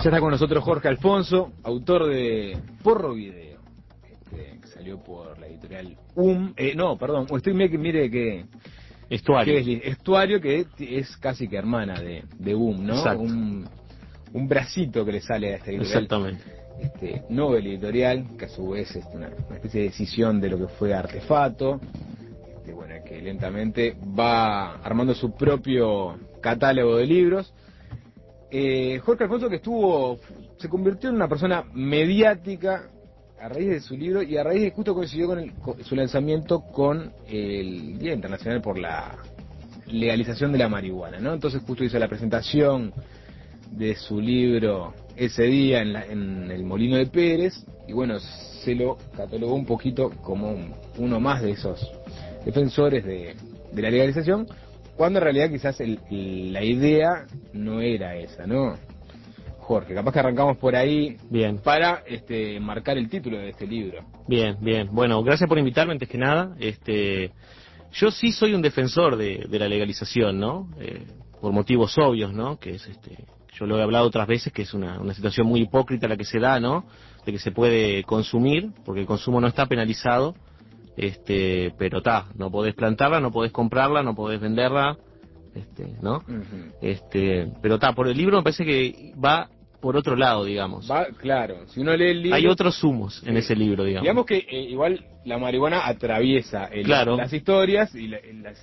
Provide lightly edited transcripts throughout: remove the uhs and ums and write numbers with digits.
Ya está con nosotros Jorge Alfonso, autor de Porro Video, que salió por la editorial mire que Estuario. Estuario, que es casi que hermana de ¿no? Exacto. Un bracito que le sale a esta editorial. Exactamente. Nobel Editorial, que a su vez es una especie de decisión de lo que fue Artefato, que lentamente va armando su propio catálogo de libros. Jorge Alfonso, que se convirtió en una persona mediática a raíz de su libro y a raíz de justo coincidió con su lanzamiento con el Día Internacional por la Legalización de la Marihuana, ¿no? Entonces justo hizo la presentación de su libro ese día en el Molino de Pérez y se lo catalogó un poquito como uno más de esos defensores de la legalización, cuando en realidad quizás la idea no era esa, ¿no? Jorge, capaz que arrancamos por ahí. Bien. Para marcar el título de este libro. Bien, bien. Bueno, gracias por invitarme antes que nada. Yo sí soy un defensor de la legalización, ¿no? Por motivos obvios, ¿no? Que es yo lo he hablado otras veces, que es una situación muy hipócrita la que se da, ¿no? De que se puede consumir, porque el consumo no está penalizado, pero no podés plantarla, no podés comprarla, no podés venderla, ¿no? Uh-huh. Pero por el libro me parece que va por otro lado, digamos. Claro, si uno lee el libro... Hay otros humos en ese libro, digamos. Digamos que igual la marihuana atraviesa las historias y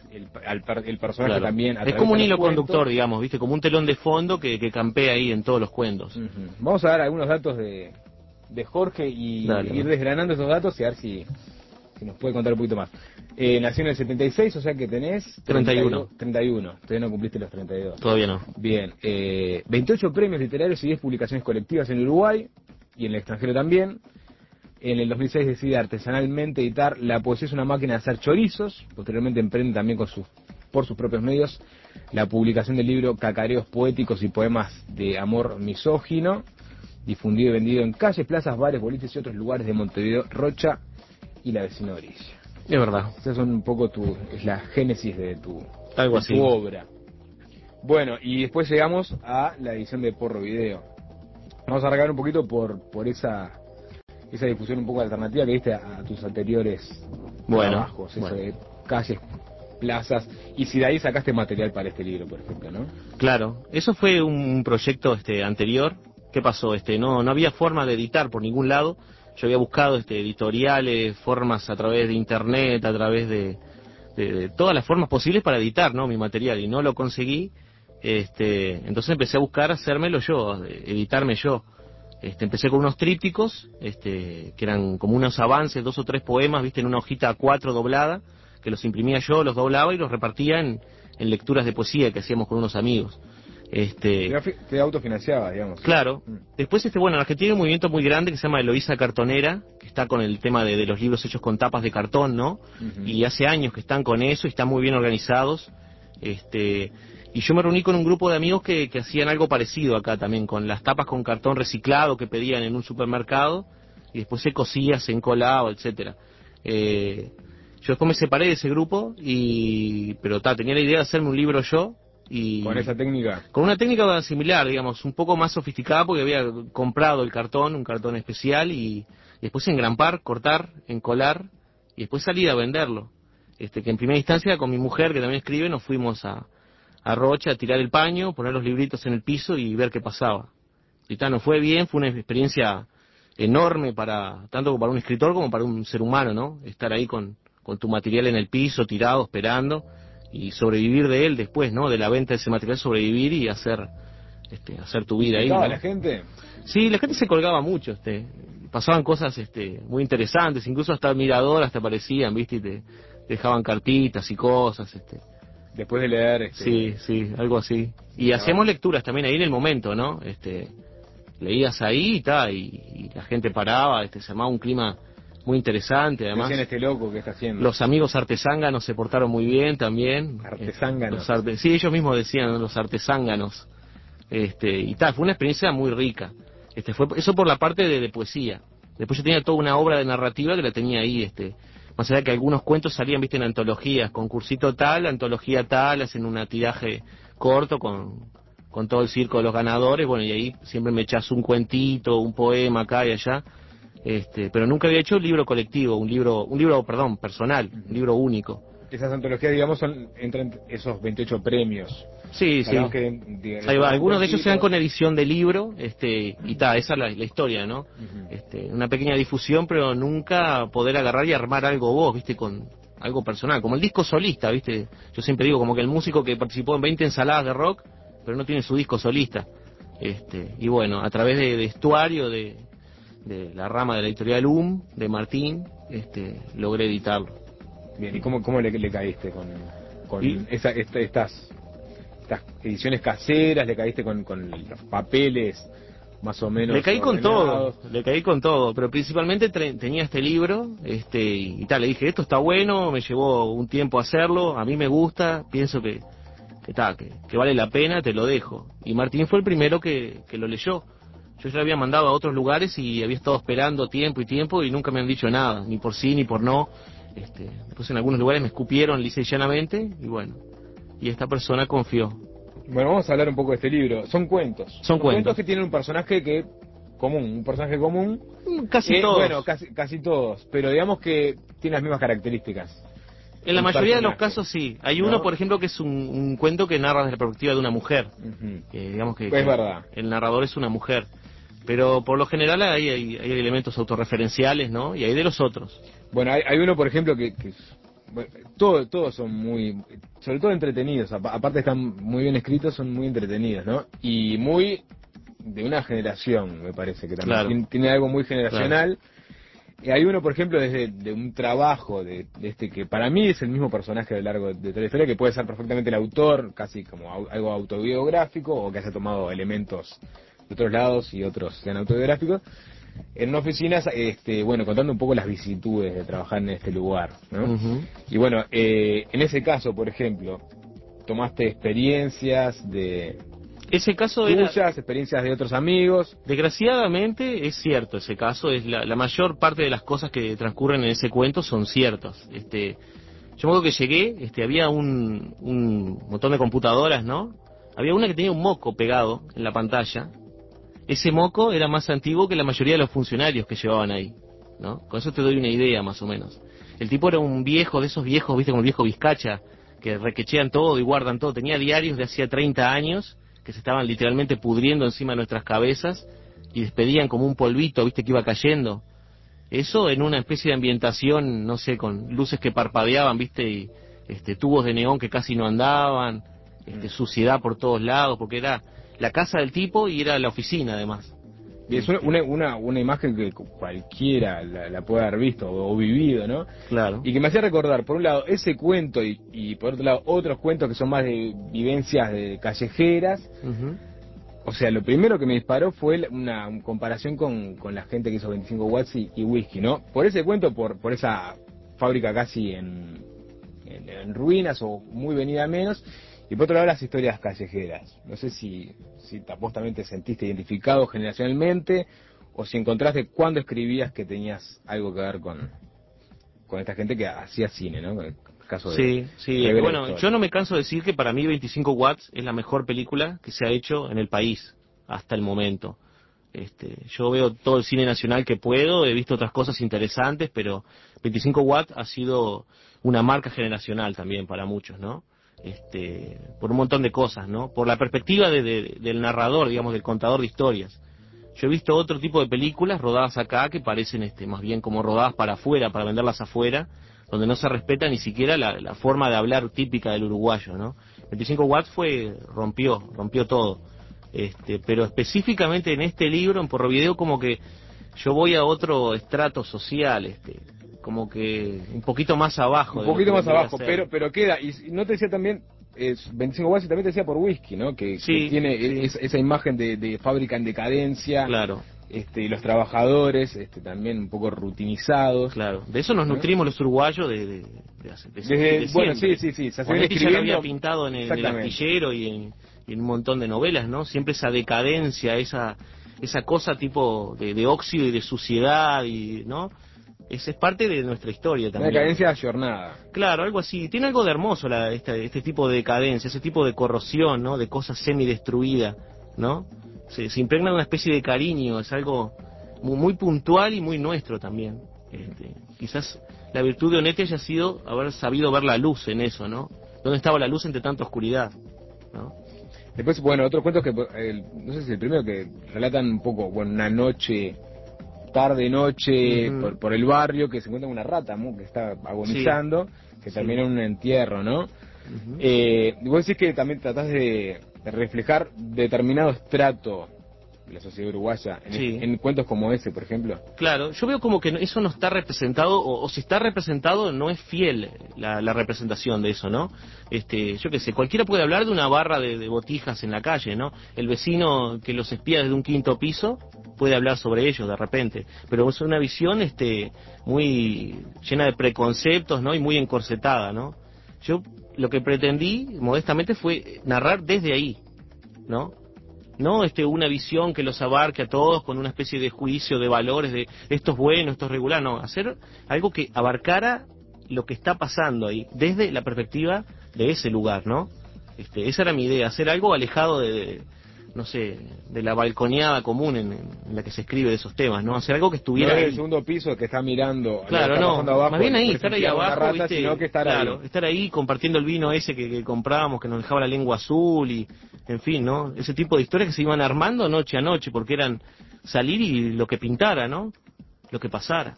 el personaje, claro, también es como un hilo conductor, digamos, ¿viste? Como un telón de fondo que campea ahí en todos los cuentos. Uh-huh. Vamos a dar algunos datos de Jorge y ir desgranando esos datos y a ver si nos puede contar un poquito más. Nació en el 76, o sea que tenés... 31. 31, todavía no cumpliste los 32. Todavía no. Bien, 28 premios literarios y 10 publicaciones colectivas en Uruguay y en el extranjero también. En el 2006 decide artesanalmente editar La poesía es una máquina de hacer chorizos. Posteriormente emprende también por sus propios medios la publicación del libro Cacareos poéticos y poemas de amor misógino, difundido y vendido en calles, plazas, bares, boliches y otros lugares de Montevideo, Rocha y la vecina orilla. Es verdad. Esa es un poco es la génesis de tu obra. Bueno, y después llegamos a la edición de Porro Video. Vamos a arrancar un poquito por esa difusión un poco alternativa que diste a tus anteriores trabajos, eso de calles, plazas, y si de ahí sacaste material para este libro, por ejemplo, ¿no? Claro, eso fue un proyecto anterior. ¿Qué pasó? No había forma de editar por ningún lado. Yo había buscado editoriales, formas a través de internet, a través de todas las formas posibles para editar, ¿no?, mi material, y no lo conseguí. Entonces empecé a buscar hacérmelo yo, editarme yo. Empecé con unos trípticos, que eran como unos avances, 2 o 3 poemas, viste, en una hojita A4 doblada, que los imprimía yo, los doblaba y los repartía en lecturas de poesía que hacíamos con unos amigos. Te autofinanciaba, digamos. Claro. Después, en Argentina hay un movimiento muy grande que se llama Eloísa Cartonera, que está con el tema de los libros hechos con tapas de cartón, ¿no? Uh-huh. Y hace años que están con eso y están muy bien organizados. Y yo me reuní con un grupo de amigos que hacían algo parecido acá también, con las tapas con cartón reciclado que pedían en un supermercado, y después se cosía, se encolaba, etcétera. Yo después me separé de ese grupo, pero tenía la idea de hacerme un libro yo. Y ¿con esa técnica? Con una técnica similar, digamos, un poco más sofisticada, porque había comprado un cartón especial, y después engrampar, cortar, encolar, y después salir a venderlo. Que en primera instancia con mi mujer, que también escribe, nos fuimos a Rocha a tirar el paño, poner los libritos en el piso y ver qué pasaba. Y nos fue bien, fue una experiencia enorme tanto para un escritor como para un ser humano, ¿no? Estar ahí con tu material en el piso, tirado, esperando, y sobrevivir de él después, ¿no? De la venta de ese material, sobrevivir y hacer tu vida ahí, ¿no? ¿La gente? Sí, la gente se colgaba mucho, pasaban cosas muy interesantes, incluso hasta miradoras te aparecían, ¿viste? Y te dejaban cartitas y cosas, después de leer, Sí, algo así. Y hacíamos lecturas también ahí en el momento, ¿no? Leías ahí y la gente paraba, se armaba un clima muy interesante, además. Decían, loco que está haciendo. Los amigos artesánganos se portaron muy bien también. ¿Artesánganos? Sí, ellos mismos decían, ¿no?, los artesánganos. Fue una experiencia muy rica. Fue eso por la parte de poesía. Después yo tenía toda una obra de narrativa que la tenía ahí, más allá de que algunos cuentos salían, viste, en antologías, concursito tal, antología tal, hacen un tiraje corto con con todo el circo de los ganadores, bueno, y ahí siempre me echas un cuentito, un poema acá y allá, pero nunca había hecho un libro colectivo, un libro, perdón, personal, un libro único. Esas antologías, digamos, entran esos 28 premios. Sí, sí. Ahí va, algunos de ellos se dan con edición de libro, y esa es la historia, ¿no? Una pequeña difusión, pero nunca poder agarrar y armar algo vos, ¿viste? Con algo personal, como el disco solista, ¿viste? Yo siempre digo, como que el músico que participó en 20 ensaladas de rock, pero no tiene su disco solista. Y bueno, a través de Estuario, de la rama de la editorial de Martín, logré editarlo. Bien, ¿y cómo le caíste con estas ediciones caseras? ¿Le caíste con los papeles más o menos Le caí ordenados? con todo, pero principalmente tenía este libro, y tal, le dije, esto está bueno, me llevó un tiempo hacerlo, a mí me gusta, pienso que vale la pena, te lo dejo. Y Martín fue el primero que lo leyó. Yo ya lo había mandado a otros lugares y había estado esperando tiempo y nunca me han dicho nada, ni por sí ni por no. Después en algunos lugares me escupieron lisa y llanamente, y bueno, y esta persona confió. Bueno, vamos a hablar un poco de este libro. Son cuentos. Son cuentos que tienen un personaje común. Casi todos. Bueno, casi todos, pero digamos que tiene las mismas características. En la mayoría de los casos sí. Hay uno, por ejemplo, que es un cuento que narra desde la perspectiva de una mujer. Digamos que es verdad. El narrador es una mujer. Pero por lo general hay elementos autorreferenciales, ¿no? Y hay de los otros. Bueno, hay uno, por ejemplo, que bueno, todos son muy, sobre todo entretenidos. Aparte están muy bien escritos, son muy entretenidos, ¿no? Y muy de una generación, me parece, que también tiene algo muy generacional. Claro. Hay uno, por ejemplo, de un trabajo de que para mí es el mismo personaje a lo largo de toda la historia, que puede ser perfectamente el autor, casi como algo autobiográfico, o que haya tomado elementos de otros lados y otros sean autobiográficos, en una oficina, bueno, contando un poco las vicisitudes de trabajar en este lugar, ¿no? Y bueno, en ese caso, por ejemplo, tomaste experiencias de ese caso tuyas, experiencias de otros amigos. Desgraciadamente es cierto ese caso, es la mayor parte de las cosas que transcurren en ese cuento son ciertas. Yo me acuerdo que llegué, había un montón de computadoras, ¿no? Había una que tenía un moco pegado en la pantalla. Ese moco era más antiguo que la mayoría de los funcionarios que llevaban ahí, ¿no? Con eso te doy una idea, más o menos. El tipo era un viejo, de esos viejos, ¿viste? Como el viejo Vizcacha, que requechean todo y guardan todo. Tenía diarios de hacía 30 años que se estaban literalmente pudriendo encima de nuestras cabezas y despedían como un polvito, ¿viste? Que iba cayendo. Eso en una especie de ambientación, no sé, con luces que parpadeaban, ¿viste? Y tubos de neón que casi no andaban, suciedad por todos lados, porque era la casa del tipo y era la oficina, además. Y es una imagen que cualquiera la puede haber visto o vivido, ¿no? Claro. Y que me hacía recordar, por un lado, ese cuento y por otro lado, otros cuentos que son más de vivencias de callejeras. O sea, lo primero que me disparó fue una comparación con la gente que hizo 25 watts y whisky, ¿no? Por ese cuento, por esa fábrica casi en ruinas o muy venida a menos. Y por otro lado, las historias callejeras. No sé si vos también te sentiste identificado generacionalmente, o si encontraste cuando escribías que tenías algo que ver con esta gente que hacía cine, ¿no? El caso sí. Bueno, yo no me canso de decir que para mí 25 watts es la mejor película que se ha hecho en el país hasta el momento. Yo veo todo el cine nacional que puedo, he visto otras cosas interesantes, pero 25 watts ha sido una marca generacional también para muchos, ¿no? Por un montón de cosas, ¿no? Por la perspectiva del narrador, digamos, del contador de historias. Yo he visto otro tipo de películas rodadas acá que parecen más bien como rodadas para afuera, para venderlas afuera, donde no se respeta ni siquiera la forma de hablar típica del uruguayo, ¿no? 25 watts rompió todo. Pero específicamente en este libro, en Porrovideo, como que yo voy a otro estrato social, como que un poquito más abajo. Un poquito más abajo, pero queda, y no te decía también, 25 watts, y también te decía por whisky, ¿no? Que tiene esa imagen de fábrica en decadencia. Claro. Los trabajadores, también un poco rutinizados. Claro, de eso nos nutrimos los uruguayos de bueno, sí. Onetti ya lo había pintado en el astillero y en un montón de novelas, ¿no? Siempre esa decadencia, esa cosa tipo de óxido y de suciedad, y ¿no? Es parte de nuestra historia también. Una decadencia ayornada. Claro, algo así. Tiene algo de hermoso este tipo de decadencia, ese tipo de corrosión, ¿no? De cosas semidestruidas, ¿no? Se impregna de una especie de cariño, es algo muy puntual y muy nuestro también. Quizás la virtud de Onetti haya sido haber sabido ver la luz en eso, ¿no? ¿Dónde estaba la luz entre tanta oscuridad? ¿No? Después, bueno, otros cuentos que, no sé si el primero, que relatan un poco, bueno, una noche, tarde-noche, por el barrio, que se encuentra una rata, ¿no? Que está agonizando, sí, que termina en un entierro, ¿no? Vos decís que también tratás de reflejar determinado estrato de la sociedad uruguaya en cuentos como ese, por ejemplo. Claro, yo veo como que eso no está representado, o si está representado no es fiel la representación de eso, ¿no? Yo qué sé, cualquiera puede hablar de una barra de botijas en la calle, ¿no? El vecino que los espía desde un quinto piso puede hablar sobre ellos de repente, pero es una visión muy llena de preconceptos, ¿no? Y muy encorsetada, ¿no? Yo lo que pretendí modestamente fue narrar desde ahí, ¿no? No una visión que los abarque a todos con una especie de juicio de valores de esto es bueno, esto es regular, no, hacer algo que abarcara lo que está pasando ahí, desde la perspectiva de ese lugar, ¿no? Esa era mi idea, hacer algo alejado no sé, de la balconeada común en la que se escribe de esos temas, ¿no? Hacer algo que estuviera no ahí. el segundo piso que está mirando, claro, está no, abajo, más bien ahí, estar ahí abajo, rata, ¿viste? Sino que estar claro, ahí. Estar ahí compartiendo el vino ese que comprábamos, que nos dejaba la lengua azul y, en fin, ¿no? Ese tipo de historias que se iban armando noche a noche, porque eran salir y lo que pintara, ¿no? Lo que pasara.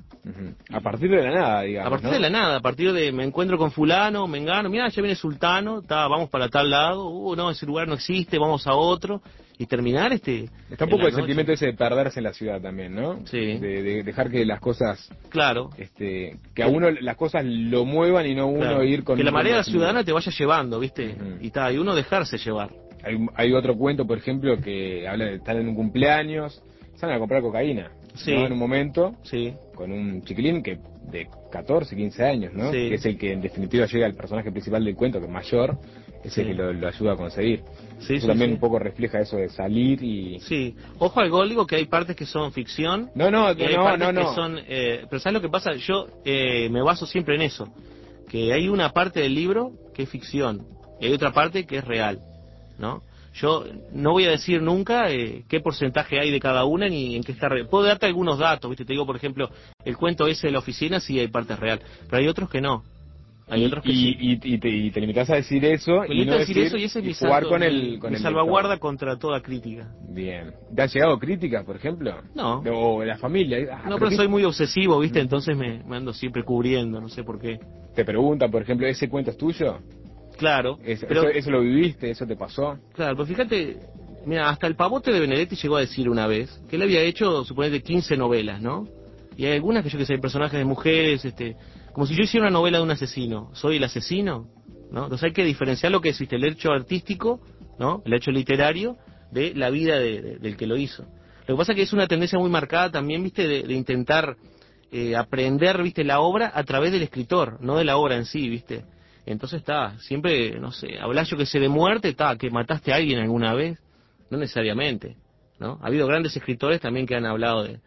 A partir de la nada, digamos, a partir ¿no? de la nada, a partir de me encuentro con fulano, mengano, mira, ya viene sultano, vamos para tal lado, no, ese lugar no existe, vamos a otro, y terminar Está un poco el sentimiento ese de perderse en la ciudad también, ¿no? Sí. De dejar que las cosas... Claro. Que a uno las cosas lo muevan y no uno ir con... Que la marea ciudadana te vaya llevando, ¿viste? Y uno dejarse llevar. Hay otro cuento, por ejemplo, que habla de estar en un cumpleaños, salen a comprar cocaína, sí, ¿no? En un momento, sí, con un chiquilín que de 14, 15 años, ¿no? Sí. Que es el que en definitiva llega al personaje principal del cuento, que es mayor, es el que lo ayuda a conseguir. Sí, eso también un poco refleja eso de salir y... Sí, ojo al gol, digo que hay partes que son ficción. No. Que son, pero ¿sabes lo que pasa? Yo me baso siempre en eso, que hay una parte del libro que es ficción y hay otra parte que es real, ¿no? Yo no voy a decir nunca qué porcentaje hay de cada una ni en qué está real. Puedo darte algunos datos, ¿viste? Te digo, por ejemplo, el cuento ese de la oficina sí hay partes real, pero hay otros que no. Hay otros que sí. Y te limitas a decir eso y no decir eso y ese es jugar con mi salvaguarda contra toda crítica. Bien. ¿Te han llegado críticas, por ejemplo? No. O de la familia. No, pero soy muy obsesivo, ¿viste? Entonces me ando siempre cubriendo, no sé por qué. Te preguntan, por ejemplo, ¿ese cuento es tuyo? Claro. Eso lo viviste, eso te pasó. Claro, pero fíjate, mira, hasta el pavote de Benedetti llegó a decir una vez que él había hecho, suponete, 15 novelas, ¿no? Y hay algunas que yo que sé, personajes de mujeres, como si yo hiciera una novela de un asesino. ¿Soy el asesino? ¿No? Entonces hay que diferenciar lo que es el hecho artístico, ¿no? El hecho literario, de la vida del que lo hizo. Lo que pasa es que es una tendencia muy marcada también, ¿viste? De intentar aprender, ¿viste? La obra a través del escritor, no de la obra en sí, ¿viste? Entonces siempre, no sé, hablas yo que sé de muerte, que mataste a alguien alguna vez, no necesariamente, ¿no? Ha habido grandes escritores también que han hablado de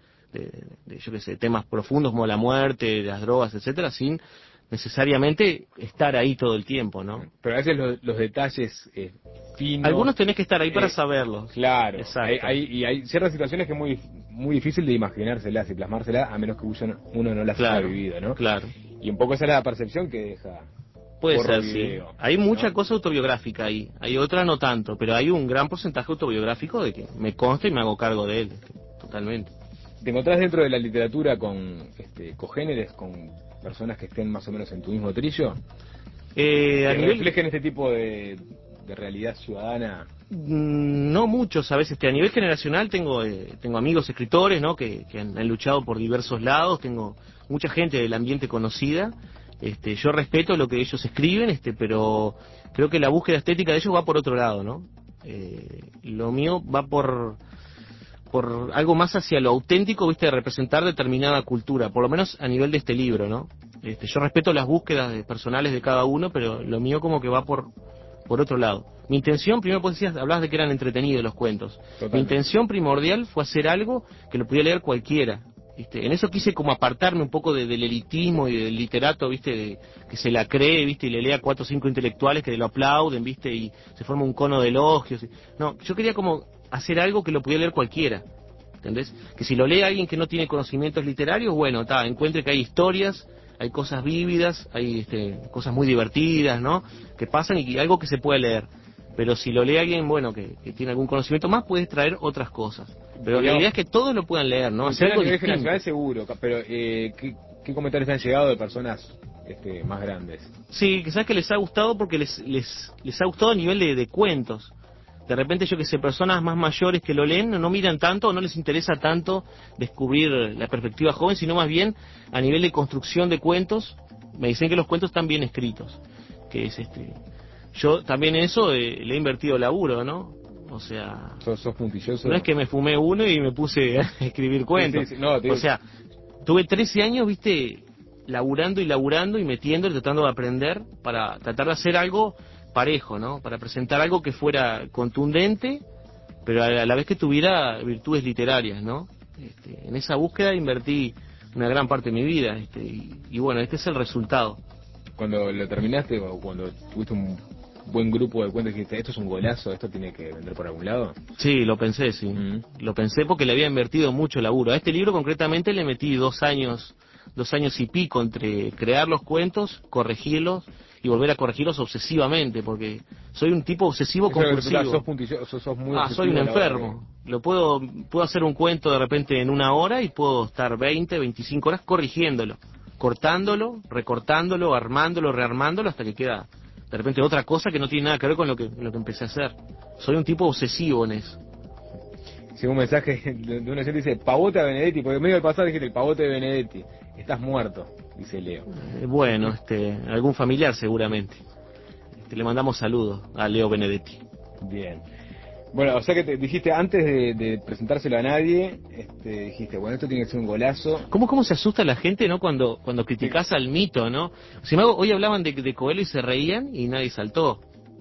yo que sé, temas profundos como la muerte, las drogas, etcétera, sin necesariamente estar ahí todo el tiempo, ¿no? Pero a veces los detalles finos... Algunos tenés que estar ahí para saberlos. Claro. Exacto. Hay ciertas situaciones que es muy difícil de imaginárselas y plasmárselas a menos que uno no las haya vivido, ¿no? Claro. Y un poco esa es la percepción que deja... Puede ser, sí. Hay mucha cosa autobiográfica ahí, hay otra no tanto, pero hay un gran porcentaje autobiográfico de que me consta y me hago cargo de él, totalmente. ¿Te encontrás dentro de la literatura con cogéneres, con personas que estén más o menos en tu mismo trillo? ¿Que reflejen este tipo de realidad ciudadana? No muchos, a veces. A nivel generacional tengo amigos escritores, ¿no? que han luchado por diversos lados, tengo mucha gente del ambiente conocida. Yo respeto lo que ellos escriben, pero creo que la búsqueda estética de ellos va por otro lado, ¿no? Lo mío va por algo más hacia lo auténtico, ¿viste? De representar determinada cultura, por lo menos a nivel de este libro, ¿no? Yo respeto las búsquedas personales de cada uno, pero lo mío como que va por otro lado. Mi intención, primero pues decías, hablabas de que eran entretenidos los cuentos. Totalmente. Mi intención primordial fue hacer algo que lo pudiera leer cualquiera, En eso quise como apartarme un poco del elitismo y del literato, ¿viste? Que se la cree, ¿viste? Y le lea 4 o 5 intelectuales que lo aplauden, ¿viste? Y se forma un cono de elogios. No, yo quería como hacer algo que lo pudiera leer cualquiera, ¿entendés? Que si lo lee alguien que no tiene conocimientos literarios, bueno, encuentre que hay historias, hay cosas vívidas, hay cosas muy divertidas, ¿no? Que pasan y algo que se puede leer. Pero si lo lee alguien, bueno, que tiene algún conocimiento más, puede traer otras cosas. Pero la idea es que todos lo puedan leer, ¿no? Hacer algo a nivel distinto. nacional seguro, pero ¿qué comentarios te han llegado de personas más grandes? Sí, quizás que les ha gustado porque les ha gustado a nivel de cuentos. De repente, yo que sé, personas más mayores que lo leen no miran tanto o no les interesa tanto descubrir la perspectiva joven, sino más bien a nivel de construcción de cuentos. Me dicen que los cuentos están bien escritos, que es yo también eso le he invertido laburo, ¿no? O sea, ¿Sos puntilloso? no es que me fumé uno y me puse a escribir cuentos. Sí, no, o sea, tuve 13 años, viste, laburando y metiendo y tratando de aprender para tratar de hacer algo parejo, ¿no? Para presentar algo que fuera contundente, pero a la vez que tuviera virtudes literarias, ¿no? En esa búsqueda invertí una gran parte de mi vida, y bueno, este es el resultado. Cuando lo terminaste o cuando tuviste un buen grupo de cuentos, dijiste, esto es un golazo, esto tiene que vender por algún lado. Sí, lo pensé, sí. Lo pensé porque le había invertido mucho laburo. A este libro concretamente le metí 2 años y pico entre crear los cuentos, corregirlos y volver a corregirlos obsesivamente, porque soy un tipo obsesivo compulsivo. Sos muy obsesivo. Soy un enfermo. Puedo hacer un cuento de repente en 1 hora y puedo estar 20, 25 horas corrigiéndolo, cortándolo, recortándolo, armándolo, rearmándolo hasta que queda de repente otra cosa que no tiene nada que ver con lo que empecé a hacer. Soy un tipo obsesivo en eso. Sí, un mensaje de una gente dice, pavote a Benedetti, porque en medio del pasado dijiste, el pavote de Benedetti, estás muerto, dice Leo. Bueno, algún familiar seguramente. Le mandamos saludos a Leo Benedetti. Bien. Bueno, o sea que te dijiste, antes de presentárselo a nadie, dijiste, bueno, esto tiene que ser un golazo. ¿Cómo se asusta la gente, no? Cuando criticás al mito, ¿no? Sin embargo, hoy hablaban de Coelho y se reían y nadie saltó,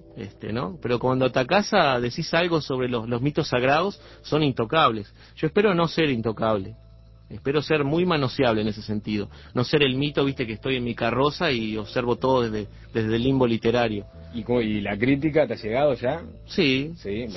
¿no? Pero cuando atacás decís algo sobre los mitos sagrados, son intocables. Yo espero no ser intocable. Espero ser muy manoseable en ese sentido. No ser el mito, viste, que estoy en mi carroza y observo todo desde el limbo literario. ¿Y la crítica te ha llegado ya? Sí.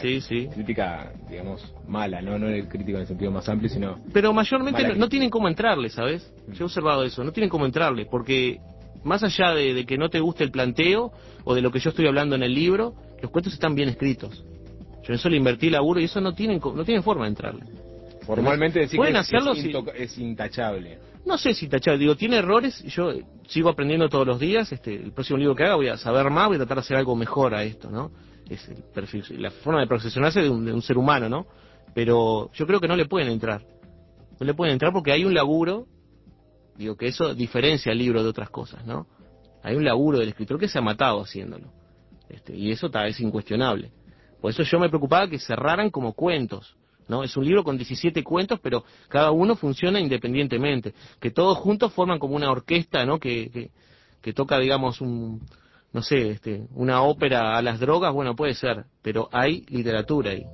Crítica, digamos, mala, no el crítico en el sentido más amplio, sino... Pero mayormente no tienen cómo entrarle, ¿sabes? Yo he observado eso, no tienen cómo entrarle, porque más allá de que no te guste el planteo o de lo que yo estoy hablando en el libro, los cuentos están bien escritos. Yo en eso le invertí laburo y eso no tienen forma de entrarle. Formalmente decir pueden que hacerlo es intachable. No sé si intachable, digo, tiene errores, yo sigo aprendiendo todos los días, el próximo libro que haga voy a saber más, voy a tratar de hacer algo mejor a esto, ¿no? Es el perfil, la forma de profesionarse de un ser humano, ¿no? Pero yo creo que no le pueden entrar. No le pueden entrar porque hay un laburo, digo, que eso diferencia el libro de otras cosas, ¿no? Hay un laburo del escritor que se ha matado haciéndolo. Y eso es incuestionable. Por eso yo me preocupaba que cerraran como cuentos, ¿no? Es un libro con 17 cuentos, pero cada uno funciona independientemente, que todos juntos forman como una orquesta, ¿no? Que toca, digamos, no sé, una ópera a las drogas, bueno, puede ser, pero hay literatura ahí.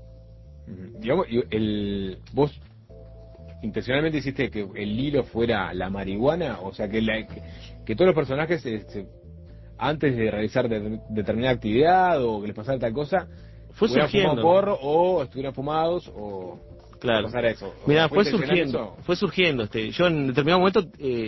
Digamos, vos intencionalmente hiciste que el hilo fuera la marihuana, o sea, que todos los personajes antes de realizar determinada actividad o que les pasara tal cosa, fue surgiendo porro o estuvieran fumados o claro. pasara eso. Mira, fue surgiendo. Yo en determinado momento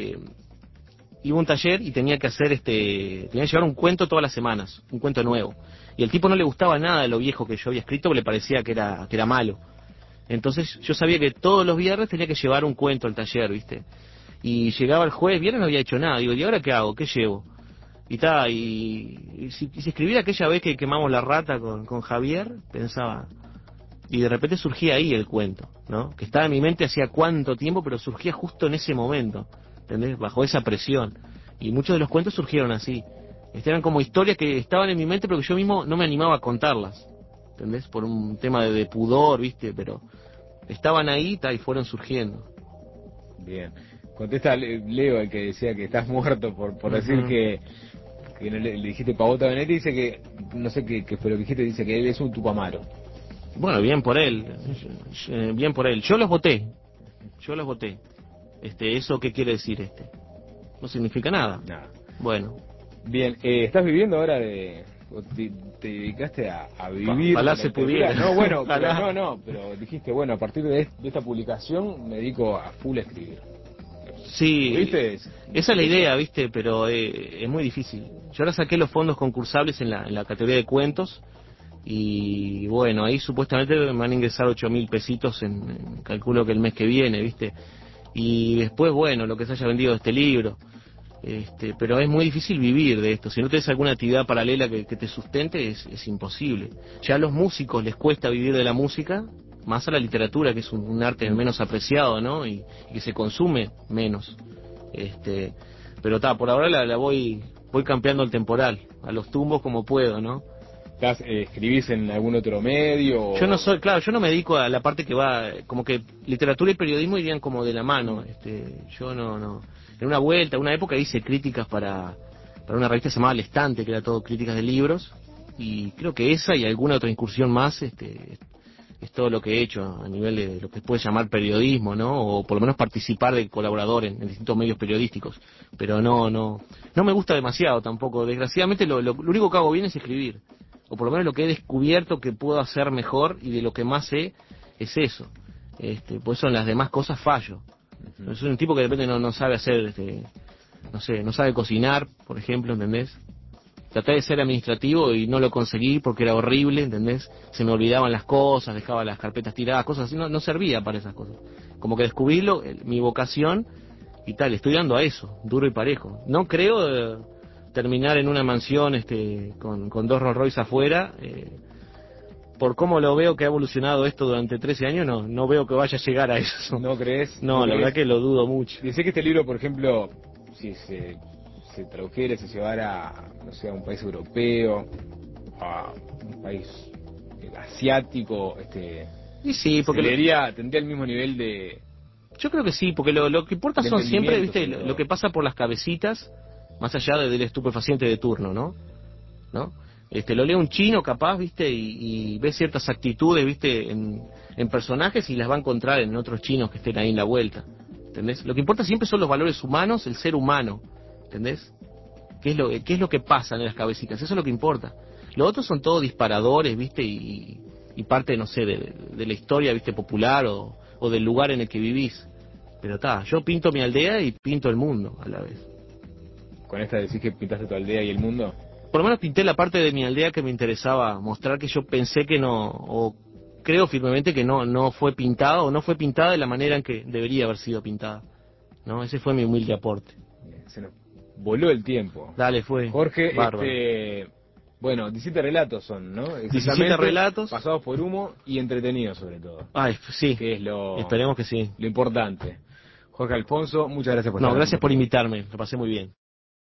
iba a un taller y tenía que llevar un cuento todas las semanas, un cuento nuevo. Y al tipo no le gustaba nada de lo viejo que yo había escrito, porque le parecía que era malo. Entonces yo sabía que todos los viernes tenía que llevar un cuento al taller, ¿viste? Y llegaba el jueves, viernes no había hecho nada. Digo, ¿y ahora qué hago? ¿Qué llevo? Y si escribiera aquella vez que quemamos la rata con Javier, pensaba, y de repente surgía ahí el cuento, ¿no? Que estaba en mi mente hacía cuánto tiempo, pero surgía justo en ese momento, ¿entendés? Bajo esa presión. Y muchos de los cuentos surgieron así. Eran como historias que estaban en mi mente, pero que yo mismo no me animaba a contarlas, ¿entendés? Por un tema de pudor, ¿viste? Pero estaban ahí y fueron surgiendo. Bien. Contesta Leo, el que decía que estás muerto por decir que no le dijiste pavota a Benedetti, dice que, no sé qué fue lo que dijiste, dice que él es un tupamaro. Bueno, bien por él. Bien por él. Yo los voté. Yo las voté. ¿Eso qué quiere decir? No significa nada. Nada. Bueno. Bien, ¿estás viviendo ahora o te dedicaste a vivir? Ojalá se pudiera. No, bueno, pero dijiste, bueno, a partir de esta publicación me dedico a full a escribir. Sí, ¿Viste? esa es la idea, ¿viste? Pero es muy difícil. Yo ahora saqué los fondos concursables en la categoría de cuentos y bueno, ahí supuestamente me van a ingresar 8.000 pesitos calculo que el mes que viene, ¿viste? Y después, bueno, lo que se haya vendido de este libro. Pero es muy difícil vivir de esto. Si no tienes alguna actividad paralela que te sustente, es imposible. Ya a los músicos les cuesta vivir de la música, más a la literatura, que es un arte menos apreciado, ¿no? Y que se consume menos. Pero por ahora la voy campeando el temporal, a los tumbos como puedo, ¿no? ¿Escribís en algún otro medio? Yo no soy, claro, yo no me dedico a la parte que va, como que literatura y periodismo irían como de la mano. Yo no. En una época hice críticas para una revista que se llamaba El Estante, que era todo críticas de libros, y creo que esa y alguna otra incursión más, es todo lo que he hecho a nivel de lo que se puede llamar periodismo, ¿no? O por lo menos participar de colaborador en distintos medios periodísticos. Pero no me gusta demasiado tampoco. Desgraciadamente lo único que hago bien es escribir. O por lo menos lo que he descubierto que puedo hacer mejor y de lo que más sé es eso. Por eso en las demás cosas fallo. Uh-huh. Soy un tipo que de repente no sabe hacer, no sé, no sabe cocinar, por ejemplo, ¿entendés? Traté de ser administrativo y no lo conseguí porque era horrible, ¿entendés? Se me olvidaban las cosas, dejaba las carpetas tiradas, cosas así, no servía para esas cosas. Como que descubrí mi vocación y tal, estoy dando a eso, duro y parejo. No creo terminar en una mansión con 2 Rolls Royce afuera. Por cómo lo veo que ha evolucionado esto durante 13 años, no veo que vaya a llegar a eso. ¿No crees? No, la verdad que lo dudo mucho. Dice que este libro, por ejemplo, si se tradujera, se llevara, no sé, a un país europeo, a un país asiático, y sí, porque tendría el mismo nivel de... Yo creo que sí, porque lo que importa son siempre, viste, lo que pasa por las cabecitas, más allá del estupefaciente de turno, ¿no? Lo lee un chino capaz, viste, y ve ciertas actitudes, viste, en personajes y las va a encontrar en otros chinos que estén ahí en la vuelta, ¿entendés? Lo que importa siempre son los valores humanos, el ser humano, ¿entendés? ¿Qué es lo que pasa en las cabecitas? Eso es lo que importa. Lo otro son todos disparadores, viste, y parte, no sé, de la historia, viste, popular o del lugar en el que vivís. Pero yo pinto mi aldea y pinto el mundo a la vez. ¿Con esta decís que pintaste tu aldea y el mundo? Por lo menos pinté la parte de mi aldea que me interesaba mostrar, que yo pensé que no, o creo firmemente que no fue pintada, o no fue pintada de la manera en que debería haber sido pintada, ¿no? Ese fue mi humilde aporte. Se nos voló el tiempo. Dale, fue Jorge, bárbaro. Bueno, 17 relatos son, ¿no? 17 relatos. Pasados por humo y entretenidos sobre todo. Ay, sí. Que es esperemos que sí. Lo importante. Jorge Alfonso, muchas gracias por estar. No, gracias por invitarme, lo pasé muy bien.